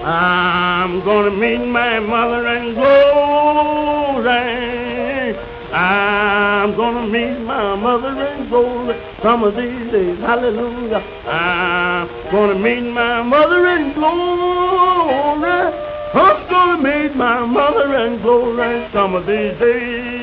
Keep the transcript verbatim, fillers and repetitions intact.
I'm gonna meet my mother in glory. I'm gonna meet my mother in glory some of these days. Hallelujah. I'm gonna meet my mother in glory. I'm gonna meet my mother in glory some of these days.